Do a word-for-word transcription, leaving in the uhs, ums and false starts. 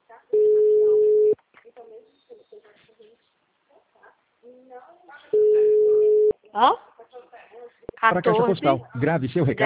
Hã? Para a caixa postal. Grave seu recado.